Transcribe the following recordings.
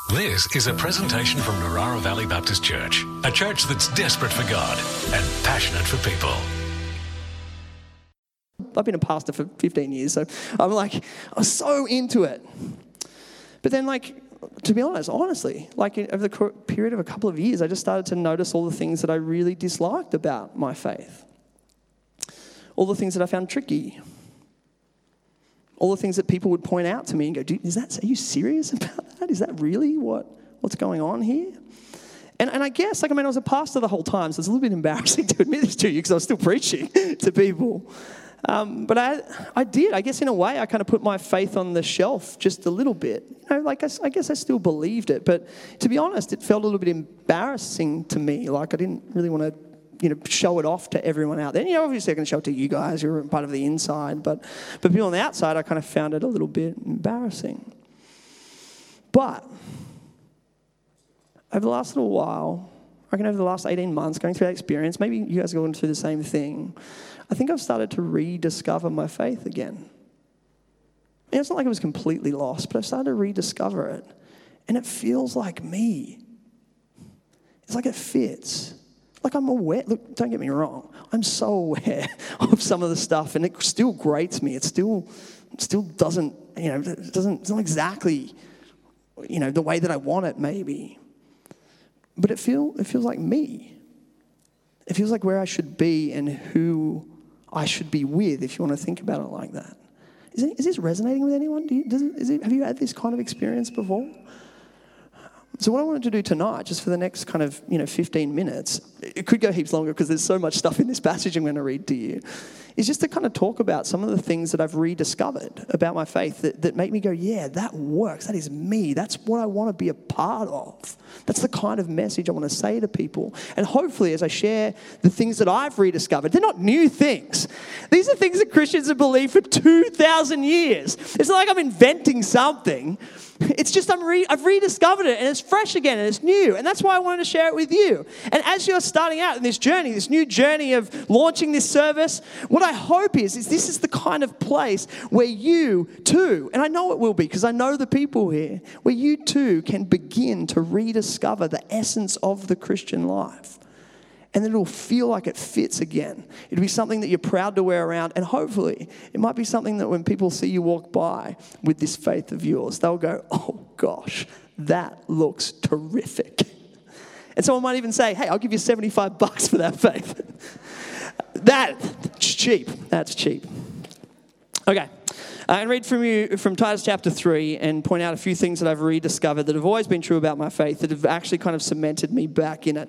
This is a presentation from Narara Valley Baptist Church, a church that's desperate for God and passionate for people. I've been a pastor for 15 years, so I was so into it. But then, to be honest, honestly, over the period of a couple of years, I just started to notice all the things that I really disliked about my faith. All the things that I found tricky. All the things that people would point out to me and go, "Dude, are you serious about that? Is that really what's going on here?" And I guess, I was a pastor the whole time, so it's a little bit embarrassing to admit this to you because I was still preaching to people. But I did. I guess in a way, I kind of put my faith on the shelf just a little bit. I guess I still believed it. But to be honest, it felt a little bit embarrassing to me. I didn't really want to show it off to everyone out there. And, obviously I can show it to you guys who are part of the inside, but people on the outside, I kind of found it a little bit embarrassing. But over the last little while, I reckon over the last 18 months, going through that experience, maybe you guys are going through the same thing, I think I've started to rediscover my faith again. And it's not like it was completely lost, but I've started to rediscover it. And it feels like me. It's like it fits. I'm aware, look, don't get me wrong, I'm so aware of some of the stuff and it still grates me. It still doesn't, it's not exactly, the way that I want it maybe. But it feels like me. It feels like where I should be and who I should be with, if you want to think about it like that. Is this resonating with anyone? Have you had this kind of experience before? So what I wanted to do tonight, just for the next 15 minutes, it could go heaps longer because there's so much stuff in this passage I'm going to read to you, is just to kind of talk about some of the things that I've rediscovered about my faith that make me go, yeah, that works. That is me. That's what I want to be a part of. That's the kind of message I want to say to people. And hopefully as I share the things that I've rediscovered, they're not new things. These are things that Christians have believed for 2,000 years. It's not like I'm inventing something. It's just I've rediscovered it and it's fresh again and it's new. And that's why I wanted to share it with you. And as you're starting out in this journey, this new journey of launching this service, what I hope is this is the kind of place where you too, and I know it will be because I know the people here, where you too can begin to rediscover the essence of the Christian life. And then it'll feel like it fits again. It'll be something that you're proud to wear around. And hopefully, it might be something that when people see you walk by with this faith of yours, they'll go, "Oh gosh, that looks terrific." And someone might even say, "Hey, I'll give you $75 for that faith." That's cheap. That's cheap. Okay. I can read from Titus chapter 3 and point out a few things that I've rediscovered that have always been true about my faith that have actually kind of cemented me back in it.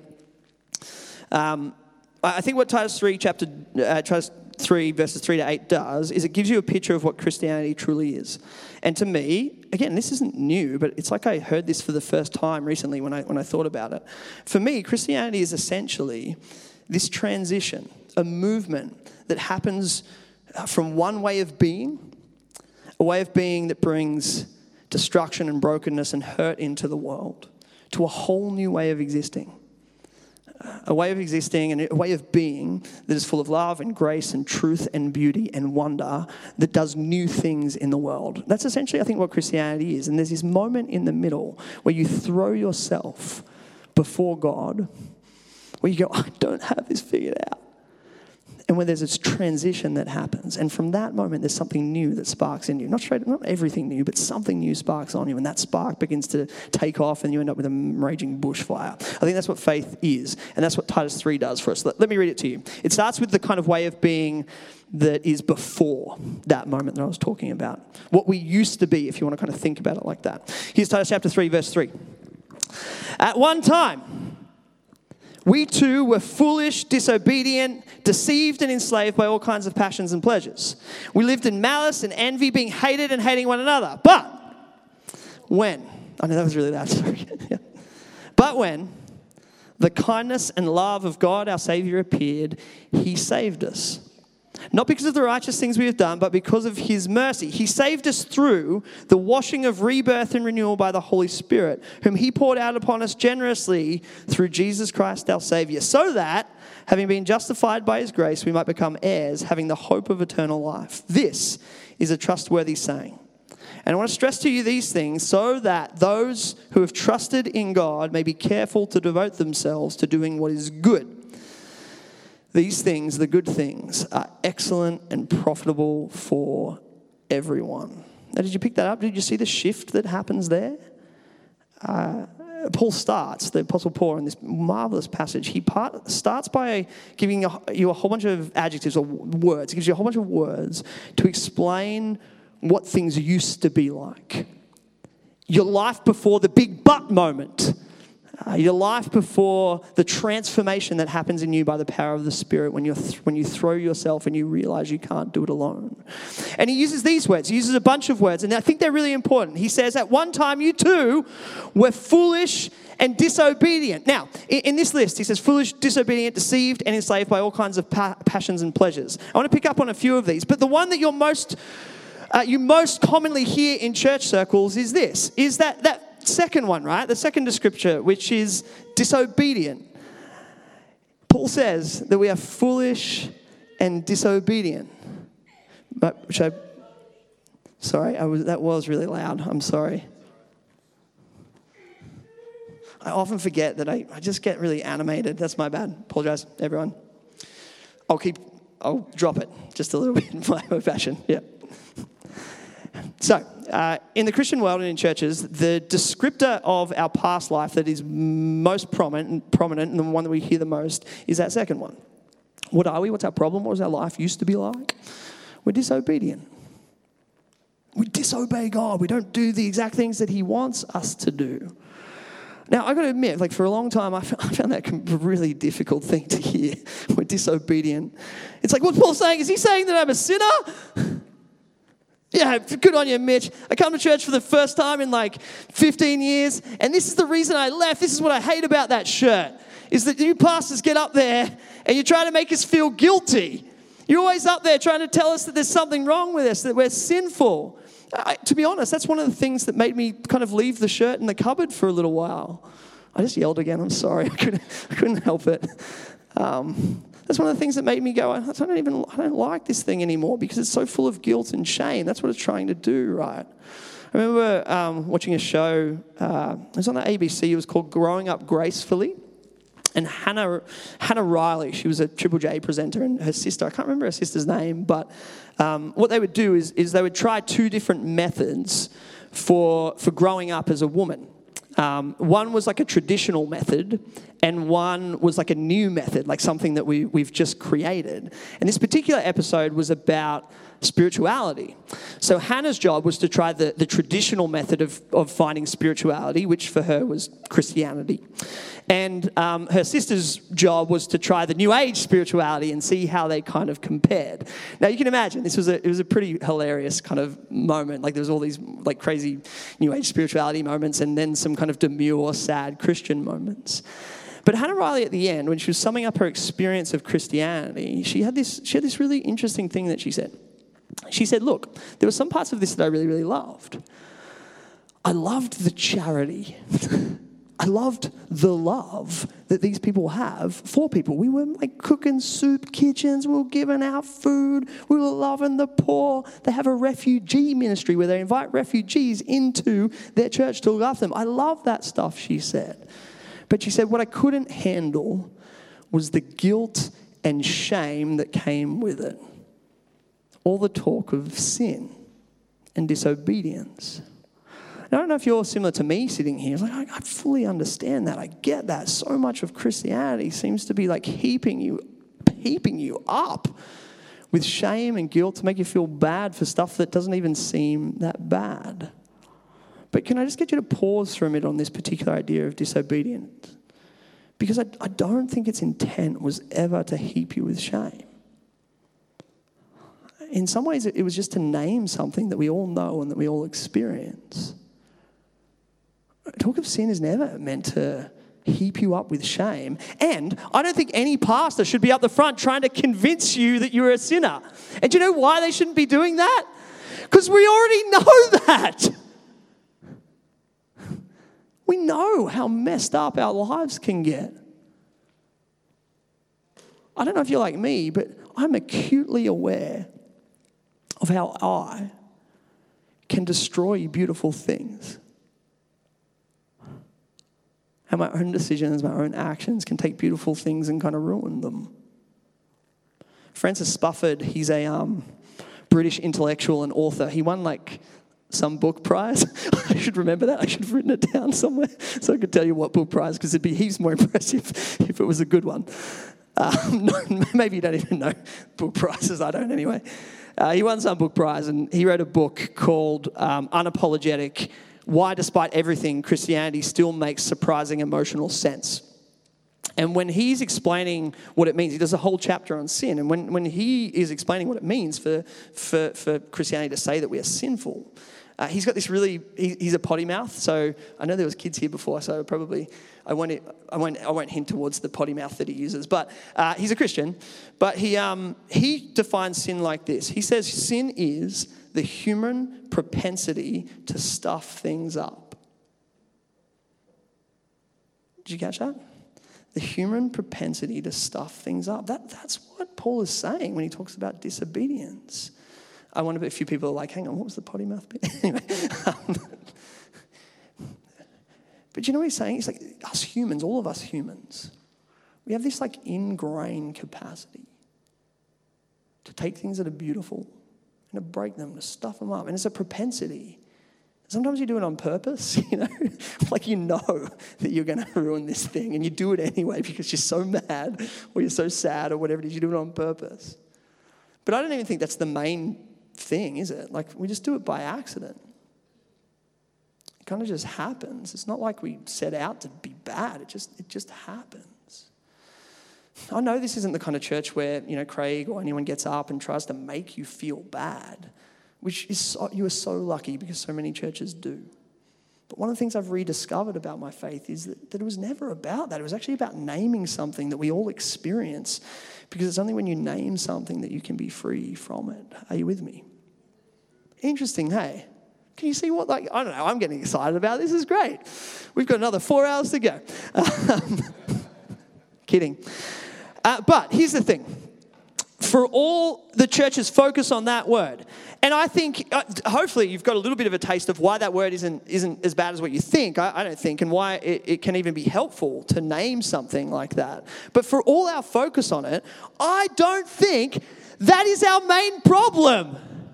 I think what Titus 3 verses 3 to 8 does is it gives you a picture of what Christianity truly is. And to me, again, this isn't new, but it's like I heard this for the first time recently when I thought about it. For me, Christianity is essentially this transition, a movement that happens from one way of being, a way of being that brings destruction and brokenness and hurt into the world, to a whole new way of existing. A way of existing and a way of being that is full of love and grace and truth and beauty and wonder that does new things in the world. That's essentially, I think, what Christianity is. And there's this moment in the middle where you throw yourself before God, where you go, "I don't have this figured out." And when there's this transition that happens. And from that moment, there's something new that sparks in you. Not everything new, but something new sparks on you. And that spark begins to take off and you end up with a raging bushfire. I think that's what faith is. And that's what Titus 3 does for us. Let me read it to you. It starts with the kind of way of being that is before that moment that I was talking about. What we used to be, if you want to kind of think about it like that. Here's Titus chapter 3, verse 3. At one time, we too were foolish, disobedient, deceived and enslaved by all kinds of passions and pleasures. We lived in malice and envy, being hated and hating one another. But when, I know that was really loud, sorry. Yeah. But when the kindness and love of God, our Savior, appeared, he saved us. Not because of the righteous things we have done, but because of his mercy. He saved us through the washing of rebirth and renewal by the Holy Spirit, whom he poured out upon us generously through Jesus Christ our Savior, so that, having been justified by his grace, we might become heirs, having the hope of eternal life. This is a trustworthy saying. And I want to stress to you these things so that those who have trusted in God may be careful to devote themselves to doing what is good. These things, the good things, are excellent and profitable for everyone. Now, did you pick that up? Did you see the shift that happens there? Paul starts, the Apostle Paul, in this marvelous passage. He starts by giving you a whole bunch of adjectives or words. He gives you a whole bunch of words to explain what things used to be like. Your life before the big but moment. Your life before the transformation that happens in you by the power of the Spirit when you throw yourself and you realize you can't do it alone. And he uses these words. He uses a bunch of words, and I think they're really important. He says, at one time you too were foolish and disobedient. Now, in this list, he says foolish, disobedient, deceived, and enslaved by all kinds of passions and pleasures. I want to pick up on a few of these, but the one that you most commonly hear in church circles is this, is that second one, right? The second descriptor, which is disobedient. Paul says that we are foolish and disobedient. But that was really loud. I'm sorry. I often forget that I just get really animated. That's my bad. Apologize, everyone. I'll drop it just a little bit in my own fashion. Yeah. So, in the Christian world and in churches, the descriptor of our past life that is most prominent and the one that we hear the most is that second one. What are we? What's our problem? What was our life used to be like? We're disobedient. We disobey God. We don't do the exact things that he wants us to do. Now, I've got to admit, for a long time, I found that a really difficult thing to hear. We're disobedient. It's like, what's Paul saying? Is he saying that I'm a sinner? Yeah, good on you, Mitch. I come to church for the first time in 15 years, and this is the reason I left. This is what I hate about that shirt, is that you pastors get up there and you try to make us feel guilty. You're always up there trying to tell us that there's something wrong with us, that we're sinful. To be honest, that's one of the things that made me kind of leave the shirt in the cupboard for a little while. I just yelled again. I'm sorry. I couldn't help it. That's one of the things that made me go, I don't like this thing anymore because it's so full of guilt and shame. That's what it's trying to do, right? I remember watching a show, it was on the ABC, it was called Growing Up Gracefully. And Hannah Riley, she was a Triple J presenter, and her sister, I can't remember her sister's name, but what they would do is they would try two different methods for growing up as a woman. One was like a traditional method, and one was like a new method, like something that we've just created. And this particular episode was about spirituality. So Hannah's job was to try the traditional method of finding spirituality, which for her was Christianity. And her sister's job was to try the New Age spirituality and see how they kind of compared. Now you can imagine it was a pretty hilarious kind of moment. There was all these crazy New Age spirituality moments, and then some kind of demure, sad Christian moments. But Hannah Riley at the end, when she was summing up her experience of Christianity, she had this really interesting thing that she said. She said, look, there were some parts of this that I really, really loved. I loved the charity. I loved the love that these people have for people. We were cooking soup kitchens. We were giving out food. We were loving the poor. They have a refugee ministry where they invite refugees into their church to look after them. I love that stuff, she said. But she said, what I couldn't handle was the guilt and shame that came with it. All the talk of sin and disobedience. I don't know if you're similar to me sitting here. I fully understand that. I get that. So much of Christianity seems to be heaping you up with shame and guilt to make you feel bad for stuff that doesn't even seem that bad. But can I just get you to pause for a minute on this particular idea of disobedience? Because I don't think its intent was ever to heap you with shame. In some ways, it was just to name something that we all know and that we all experience. Talk of sin is never meant to heap you up with shame. And I don't think any pastor should be up the front trying to convince you that you're a sinner. And do you know why they shouldn't be doing that? Because we already know that. We know how messed up our lives can get. I don't know if you're like me, but I'm acutely aware of how I can destroy beautiful things. How my own decisions, my own actions can take beautiful things and kind of ruin them. Francis Spufford, he's a British intellectual and author. He won some book prize. I should remember that. I should have written it down somewhere so I could tell you what book prize, because it'd be heaps more impressive if it was a good one. No, maybe you don't even know book prizes. I don't anyway. He won some book prize, and he wrote a book called Unapologetic: Why, Despite Everything, Christianity Still Makes Surprising Emotional Sense. And when he's explaining what it means, he does a whole chapter on sin. And when he is explaining what it means for Christianity to say that we are sinful, he's got this really, he's a potty mouth. So I know there was kids here before, so probably I won't hint towards the potty mouth that he uses. But he's a Christian. But he defines sin like this. He says sin is the human propensity to stuff things up. Did you catch that? The human propensity to stuff things up. That's what Paul is saying when he talks about disobedience. I wonder if a few people are like, hang on, what was the potty mouth bit? Anyway. But you know what he's saying? He's like, us humans, all of us humans, we have this ingrained capacity to take things that are beautiful and to break them, to stuff them up. And it's a propensity. Sometimes you do it on purpose, that you're going to ruin this thing, and you do it anyway because you're so mad or you're so sad or whatever it is, you do it on purpose. But I don't even think that's the main thing, is it? We just do it by accident. It kind of just happens. It's not like we set out to be bad. It just happens. I know this isn't the kind of church where, Craig or anyone gets up and tries to make you feel bad, which is you are so lucky because so many churches do. But one of the things I've rediscovered about my faith is that it was never about that. It was actually about naming something that we all experience, because it's only when you name something that you can be free from it. Are you with me? Interesting, hey? Can you see what, I don't know, I'm getting excited about this. This is great. We've got another 4 hours to go. Kidding. But here's the thing. For all the church's focus on that word, and I think hopefully you've got a little bit of a taste of why that word isn't as bad as what you think, I don't think, and why it can even be helpful to name something like that. But for all our focus on it, I don't think that is our main problem.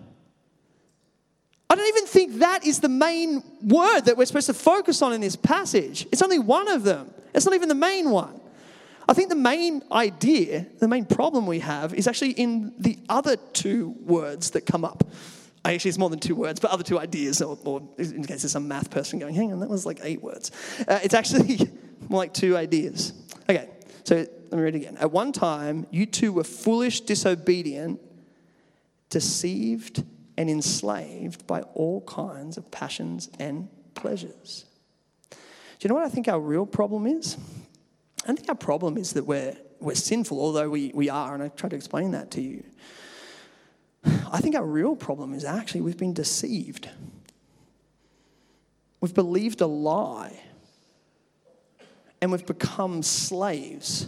I don't even think that is the main word that we're supposed to focus on in this passage. It's only one of them. It's not even the main one. I think the main idea, the main problem we have is actually in the other two words that come up. Actually, it's more than 2 words, but other 2 ideas, or in case there's some math person going, hang on, that was 8 words. It's actually more like 2 ideas. Okay, so let me read it again. At one time, you two were foolish, disobedient, deceived, and enslaved by all kinds of passions and pleasures. Do you know what I think our real problem is? I think our problem is that we're sinful, although we are, and I tried to explain that to you. I think our real problem is actually we've been deceived. We've believed a lie, and we've become slaves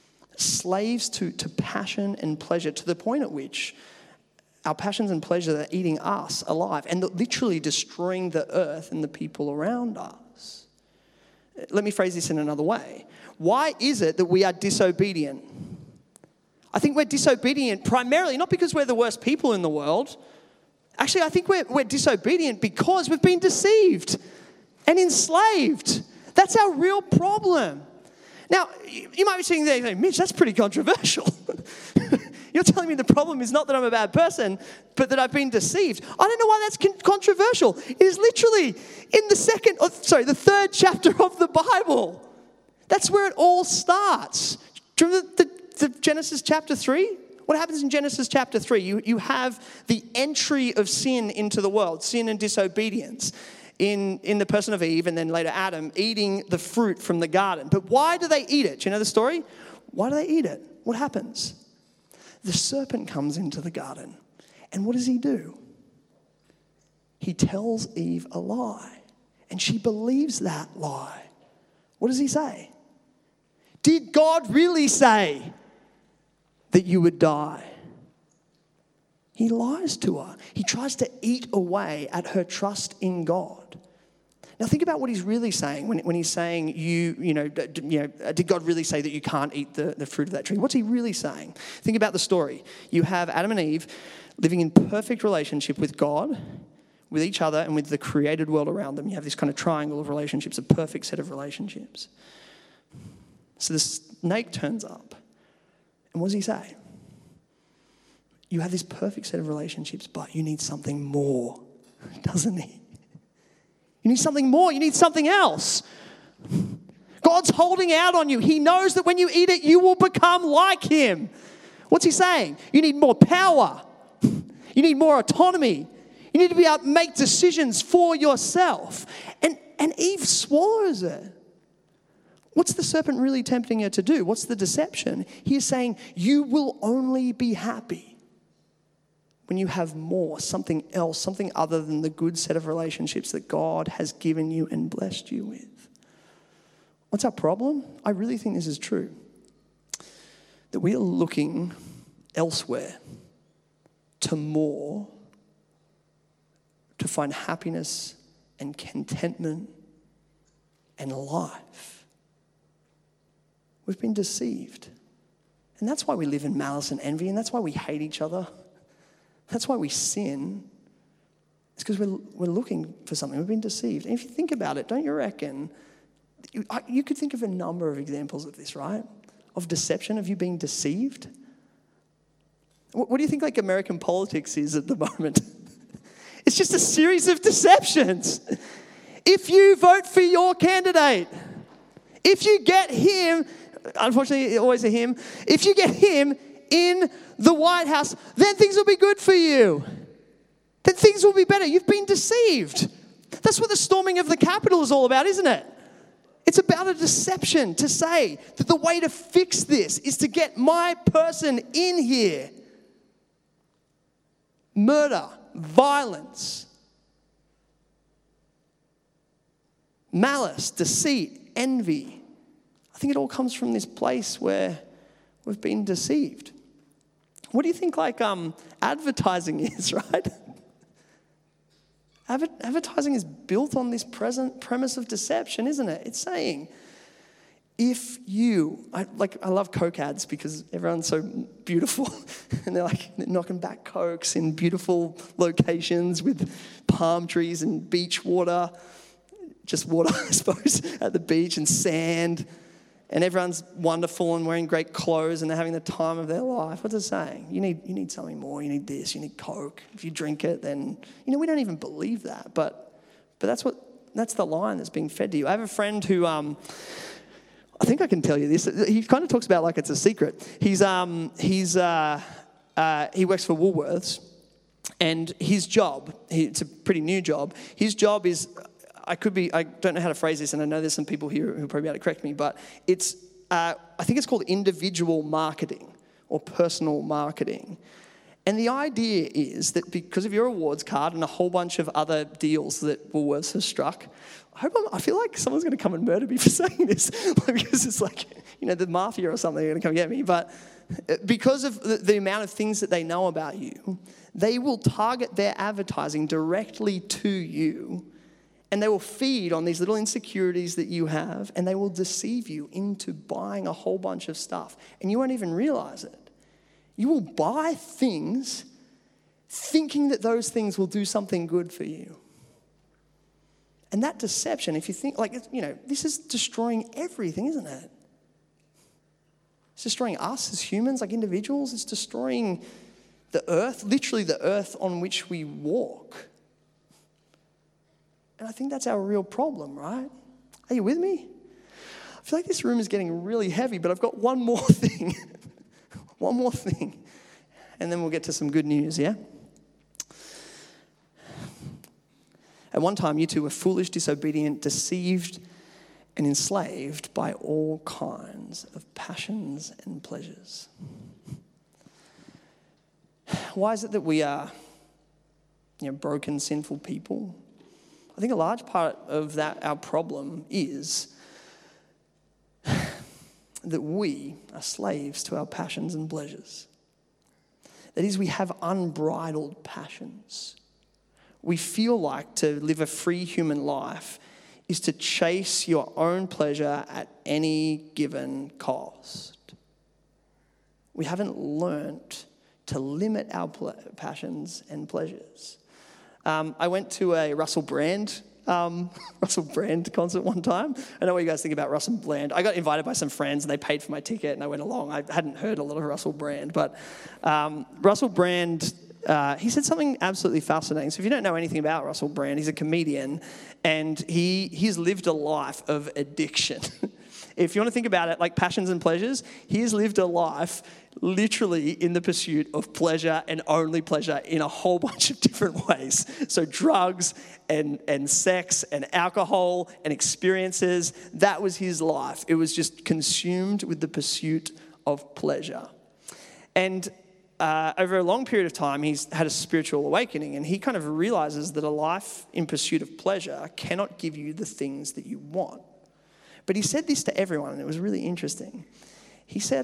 to passion and pleasure, to the point at which our passions and pleasures are eating us alive and literally destroying the earth and the people around us. Let me phrase this in another way. Why is it that we are disobedient? I think we're disobedient primarily not because we're the worst people in the world. Actually, I think we're disobedient because we've been deceived and enslaved. That's our real problem. Now, you might be sitting there saying, Mitch, that's pretty controversial. You're telling me the problem is not that I'm a bad person, but that I've been deceived. I don't know why that's controversial. It is literally in the 3rd chapter of the Bible. That's where it all starts. Do you remember the Genesis chapter 3? What happens in Genesis chapter 3? You have the entry of sin into the world, sin and disobedience in the person of Eve and then later Adam eating the fruit from the garden. But why do they eat it? Do you know the story? Why do they eat it? What happens? The serpent comes into the garden. And what does he do? He tells Eve a lie. And she believes that lie. What does he say? Did God really say that you would die? He lies to her. He tries to eat away at her trust in God. Now think about what he's really saying when he's saying, did God really say that you can't eat the fruit of that tree? What's he really saying? Think about the story. You have Adam and Eve living in perfect relationship with God, with each other, and with the created world around them. You have this kind of triangle of relationships, a perfect set of relationships. So the snake turns up. And what does he say? You have this perfect set of relationships, but you need something more, doesn't he? You need something more. You need something else. God's holding out on you. He knows that when you eat it, you will become like him. What's he saying? You need more power. You need more autonomy. You need to be able to make decisions for yourself. And Eve swallows it. What's the serpent really tempting her to do? What's the deception? He is saying, you will only be happy when you have more, something else, something other than the good set of relationships that God has given you and blessed you with. What's our problem? I really think this is true. That we are looking elsewhere to more, to find happiness and contentment and life. We've been deceived. And that's why we live in malice and envy, and that's why we hate each other. That's why we sin. It's because we're looking for something. We've been deceived. And if you think about it, don't you reckon, you could think of a number of examples of this, right? Of deception, of you being deceived. What do you think like American politics is at the moment? It's just a series of deceptions. If you vote for your candidate, if you get him, unfortunately always a him, if you get him in the White House, then things will be good for you. Then things will be better. You've been deceived. That's what the storming of the Capitol is all about, isn't it? It's about a deception to say that the way to fix this is to get my person in here. Murder, violence, malice, deceit, envy. I think it all comes from this place where we've been deceived. What do you think advertising is, right? Advertising is built on this present premise of deception, isn't it? It's saying, if you, I love Coke ads because everyone's so beautiful and they're knocking back Cokes in beautiful locations with palm trees and beach water, just water, I suppose, at the beach and sand. And everyone's wonderful and wearing great clothes and they're having the time of their life. What's it saying? You need something more. You need this. You need Coke. If you drink it, then, we don't even believe that. But that's the line that's being fed to you. I have a friend who, I think I can tell you this. He kind of talks about like it's a secret. He works for Woolworths, and his job, it's a pretty new job. His job is, I don't know how to phrase this, and I know there's some people here who probably be able to correct me, but it's, I think it's called individual marketing or personal marketing. And the idea is that because of your awards card and a whole bunch of other deals that Woolworths has struck, I feel like someone's going to come and murder me for saying this, because it's like, the mafia or something are going to come get me. But because of the amount of things that they know about you, they will target their advertising directly to you. And they will feed on these little insecurities that you have, and they will deceive you into buying a whole bunch of stuff. And you won't even realize it. You will buy things thinking that those things will do something good for you. And that deception, if you think, this is destroying everything, isn't it? It's destroying us as humans, like individuals. It's destroying the earth, literally the earth on which we walk. And I think that's our real problem, right? Are you with me? I feel like this room is getting really heavy, but I've got one more thing. One more thing. And then we'll get to some good news, yeah? At one time, you two were foolish, disobedient, deceived, and enslaved by all kinds of passions and pleasures. Why is it that we are, broken, sinful people? I think a large part of that, our problem, is that we are slaves to our passions and pleasures. That is, we have unbridled passions. We feel like to live a free human life is to chase your own pleasure at any given cost. We haven't learnt to limit our passions and pleasures. I went to a Russell Brand concert one time. I know what you guys think about Russell Brand. I got invited by some friends and they paid for my ticket and I went along. I hadn't heard a lot of Russell Brand, but Russell Brand, he said something absolutely fascinating. So if you don't know anything about Russell Brand, he's a comedian and he's lived a life of addiction. If you want to think about it like passions and pleasures, he has lived a life literally in the pursuit of pleasure and only pleasure in a whole bunch of different ways. So drugs and sex and alcohol and experiences, that was his life. It was just consumed with the pursuit of pleasure. And over a long period of time, he's had a spiritual awakening and he kind of realizes that a life in pursuit of pleasure cannot give you the things that you want. But he said this to everyone, and it was really interesting. He said,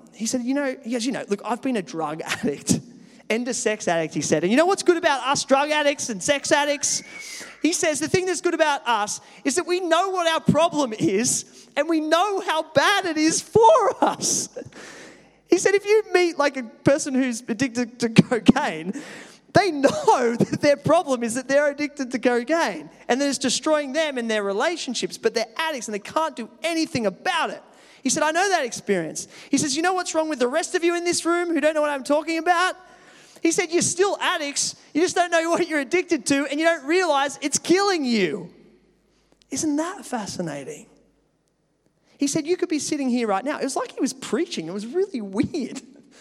look, I've been a drug addict and a sex addict, he said. And you know what's good about us drug addicts and sex addicts? He says the thing that's good about us is that we know what our problem is and we know how bad it is for us. He said if you meet like a person who's addicted to cocaine, they know that their problem is that they're addicted to cocaine and that it's destroying them and their relationships, but they're addicts and they can't do anything about it. He said, I know that experience. He says, you know what's wrong with the rest of you in this room who don't know what I'm talking about? He said, you're still addicts. You just don't know what you're addicted to and you don't realize it's killing you. Isn't that fascinating? He said, you could be sitting here right now. It was like he was preaching. It was really weird.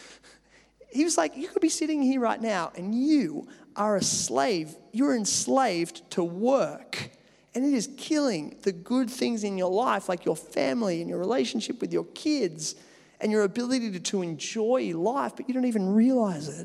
He was like, you could be sitting here right now and you are a slave. You're enslaved to work. And it is killing the good things in your life, like your family and your relationship with your kids and your ability to enjoy life, but you don't even realize it.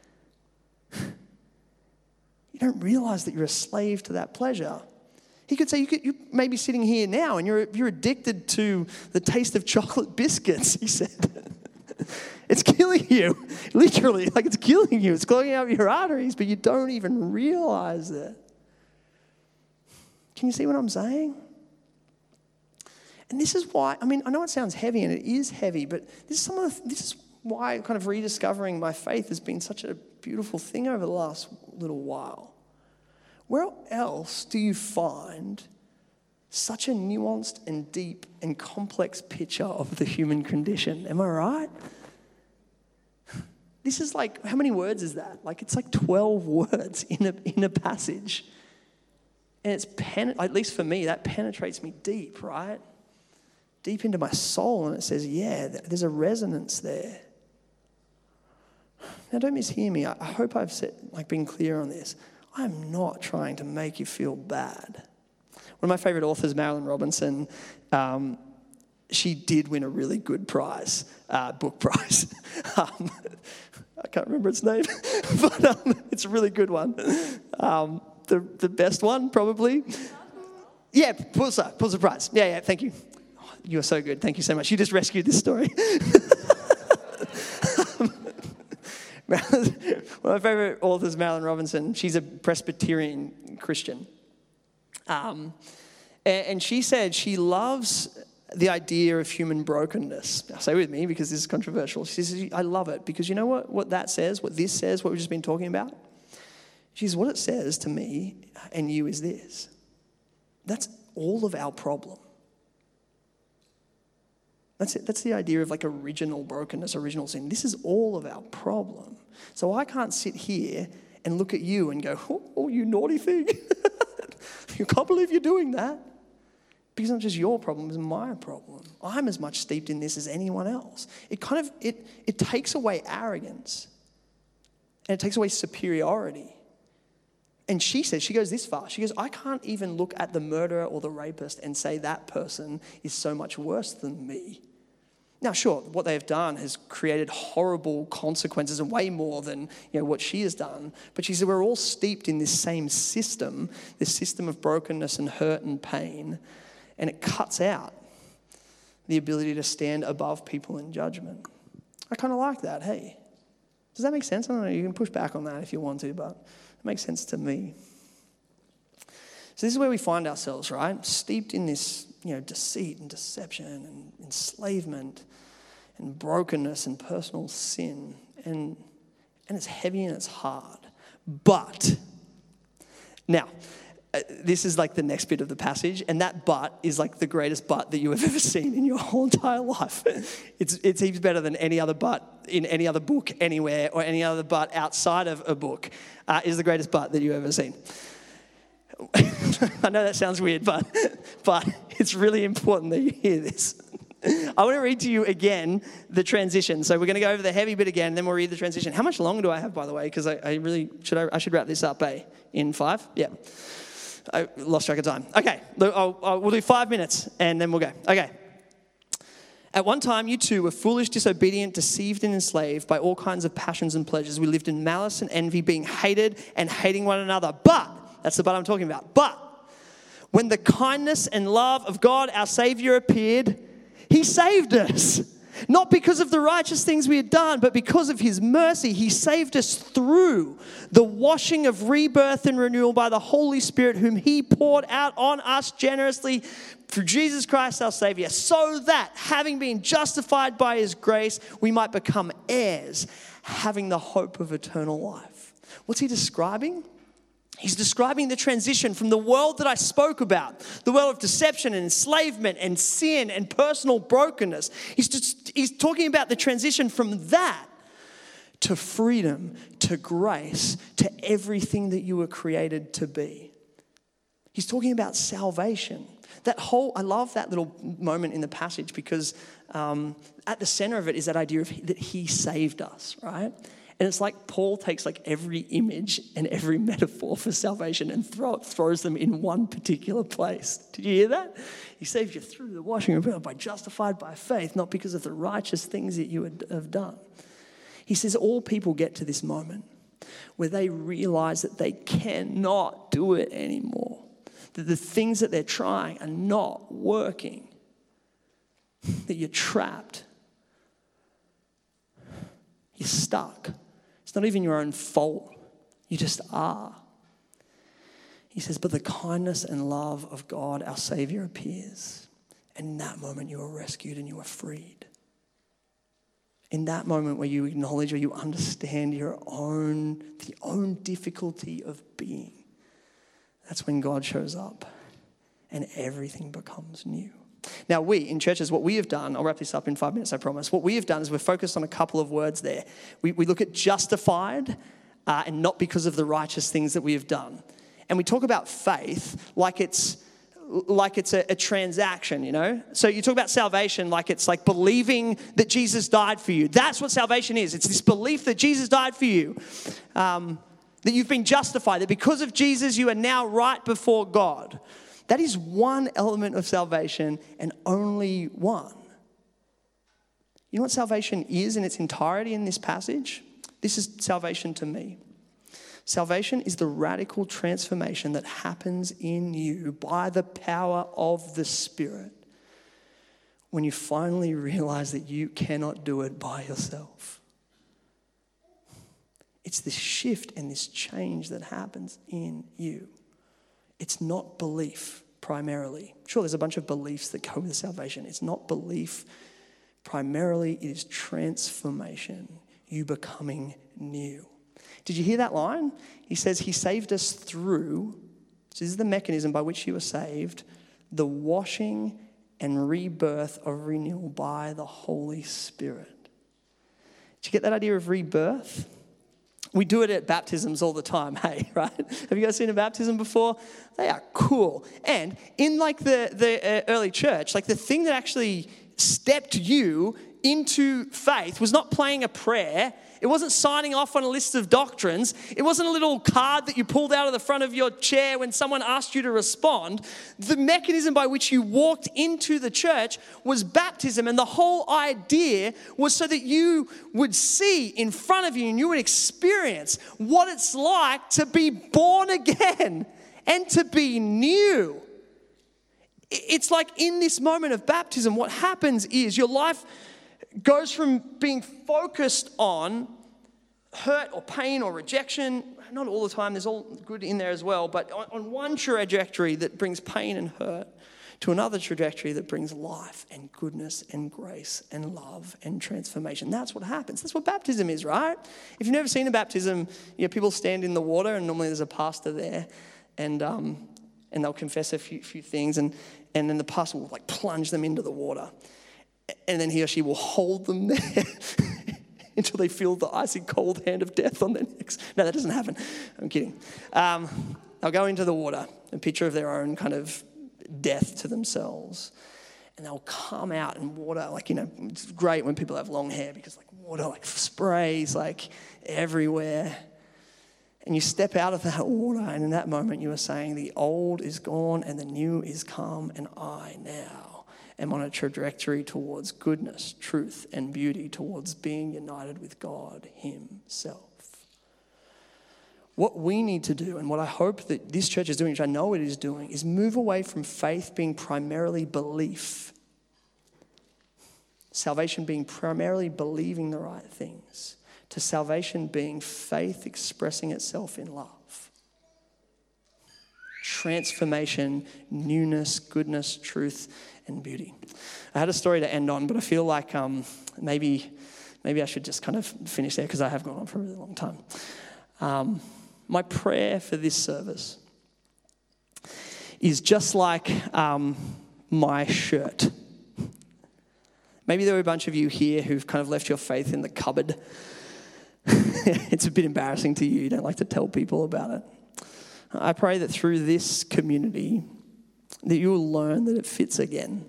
You don't realize that you're a slave to that pleasure. He could say, you may be sitting here now and you're addicted to the taste of chocolate biscuits, he said. It's killing you, literally, like it's killing you. It's clogging up your arteries, but you don't even realize it. Can you see what I'm saying? And this is why, I know it sounds heavy, and it is heavy, but this is why kind of rediscovering my faith has been such a beautiful thing over the last little while. Where else do you find such a nuanced and deep and complex picture of the human condition? Am I right? This is like, how many words is that? Like, it's like 12 words in a passage. And it's, at least for me, that penetrates me deep, right? Deep into my soul. And it says, yeah, there's a resonance there. Now, don't mishear me. I hope I've been clear on this. I'm not trying to make you feel bad. One of my favorite authors, Marilyn Robinson, she did win a really good prize, book prize. I can't remember its name, but it's a really good one. The best one, probably. Yeah, Pulitzer Prize. Yeah, thank you. Oh, you are so good. Thank you so much. You just rescued this story. One of my favorite authors, Marilyn Robinson, she's a Presbyterian Christian. And she said she loves the idea of human brokenness. Now, say with me, because this is controversial. She says, I love it, because you know what that says, what this says, what we've just been talking about? She says, what it says to me and you is this. That's all of our problem. That's it. That's the idea of like original brokenness, original sin. This is all of our problem. So I can't sit here and look at you and go, oh you naughty thing. You can't believe you're doing that. Because it's not just your problem, it's my problem. I'm as much steeped in this as anyone else. It takes away arrogance. And it takes away superiority. And she goes this far. She goes, I can't even look at the murderer or the rapist and say that person is so much worse than me. Now, sure, what they have done has created horrible consequences and way more than what she has done. But she said we're all steeped in this same system, this system of brokenness and hurt and pain. And it cuts out the ability to stand above people in judgment. I kind of like that, hey. Does that make sense? I don't know, you can push back on that if you want to, but it makes sense to me. So this is where we find ourselves, right? Steeped in this, deceit and deception and enslavement and brokenness and personal sin. And it's heavy and it's hard. But, now, this is like the next bit of the passage, and that but is like the greatest but that you have ever seen in your whole entire life. It's heaps better than any other but in any other book anywhere, or any other but outside of a book. Is the greatest but that you've ever seen. I know that sounds weird, but it's really important that you hear this. I want to read to you again the transition. So we're going to go over the heavy bit again, then we'll read the transition. How much longer do I have, by the way? Because I should wrap this up, in 5? Yeah. I lost track of time. Okay, we'll do 5 minutes and then we'll go. Okay. At one time, you too were foolish, disobedient, deceived, and enslaved by all kinds of passions and pleasures. We lived in malice and envy, being hated and hating one another. But, that's the but I'm talking about. But, when the kindness and love of God, our Savior, appeared, He saved us. Not because of the righteous things we had done, but because of His mercy. He saved us through the washing of rebirth and renewal by the Holy Spirit, whom He poured out on us generously through Jesus Christ our Savior, so that, having been justified by His grace, we might become heirs, having the hope of eternal life. What's he describing? He's describing the transition from the world that I spoke about, the world of deception and enslavement and sin and personal brokenness. He's talking about the transition from that to freedom, to grace, to everything that you were created to be. He's talking about salvation. I love that little moment in the passage because at the center of it is that idea of that He saved us, right? And it's like Paul takes like every image and every metaphor for salvation and throws them in one particular place. Did you hear that? He saved you through the washing of blood by justified by faith, not because of the righteous things that you have done. He says all people get to this moment where they realize that they cannot do it anymore. That the things that they're trying are not working. That you're trapped. You're stuck. It's not even your own fault. You just are. He says, but the kindness and love of God, our Savior, appears. And in that moment, you are rescued and you are freed. In that moment where you acknowledge or you understand the own difficulty of being, that's when God shows up and everything becomes new. Now we, in churches, what we have done, I'll wrap this up in 5 minutes, I promise. What we have done is we're focused on a couple of words there. We look at justified and not because of the righteous things that we have done. And we talk about faith like it's a transaction, So you talk about salvation like it's like believing that Jesus died for you. That's what salvation is. It's this belief that Jesus died for you, that you've been justified, that because of Jesus you are now right before God. That is one element of salvation and only one. You know what salvation is in its entirety in this passage? This is salvation to me. Salvation is the radical transformation that happens in you by the power of the Spirit when you finally realize that you cannot do it by yourself. It's this shift and this change that happens in you. It's not belief primarily. Sure, there's a bunch of beliefs that go with salvation. It's not belief primarily. It is transformation. You becoming new. Did you hear that line? He says he saved us through, so this is the mechanism by which you were saved, the washing and rebirth of renewal by the Holy Spirit. Did you get that idea of rebirth? We do it at baptisms all the time, hey, right? Have you guys seen a baptism before? They are cool. And in like the early church, like the thing that actually stepped you into faith was not playing a prayer. It wasn't signing off on a list of doctrines. It wasn't a little card that you pulled out of the front of your chair when someone asked you to respond. The mechanism by which you walked into the church was baptism. And the whole idea was so that you would see in front of you and you would experience what it's like to be born again and to be new. It's like in this moment of baptism, what happens is your life goes from being focused on hurt or pain or rejection. Not all the time, there's all good in there as well, but on one trajectory that brings pain and hurt to another trajectory that brings life and goodness and grace and love and transformation. That's what happens. That's what baptism is, right? If you've never seen a baptism, people stand in the water and normally there's a pastor there and they'll confess a few things and then the pastor will plunge them into the water and then he or she will hold them there until they feel the icy cold hand of death on their necks. No, that doesn't happen. I'm kidding. They'll go into the water, a picture of their own kind of death to themselves. And they'll come out and water, it's great when people have long hair because water sprays everywhere. And you step out of that water and in that moment you are saying the old is gone and the new is come and I now am on a trajectory towards goodness, truth, and beauty, towards being united with God himself. What we need to do, and what I hope that this church is doing, which I know it is doing, is move away from faith being primarily belief, salvation being primarily believing the right things, to salvation being faith expressing itself in love. Transformation, newness, goodness, truth, and beauty. I had a story to end on, but I feel like maybe I should just kind of finish there because I have gone on for a really long time. My prayer for this service is just like my shirt. Maybe there are a bunch of you here who've kind of left your faith in the cupboard. It's a bit embarrassing to you. You don't like to tell people about it. I pray that through this community that you will learn that it fits again.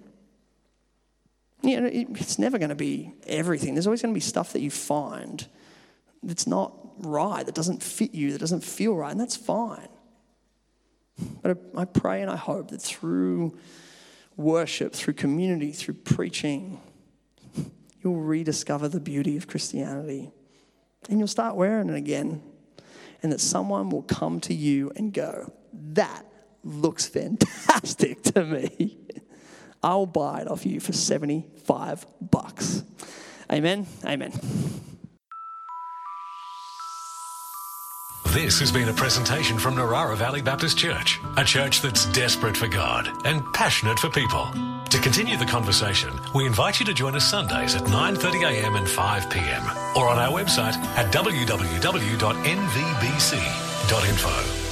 It's never going to be everything. There's always going to be stuff that you find that's not right, that doesn't fit you, that doesn't feel right, and that's fine. But I pray and I hope that through worship, through community, through preaching, you'll rediscover the beauty of Christianity and you'll start wearing it again. And that someone will come to you and go, that looks fantastic to me. I'll buy it off you for $75. Amen? Amen. This has been a presentation from Narara Valley Baptist Church, a church that's desperate for God and passionate for people. To continue the conversation, we invite you to join us Sundays at 9:30 a.m. and 5 p.m. or on our website at www.nvbc.info.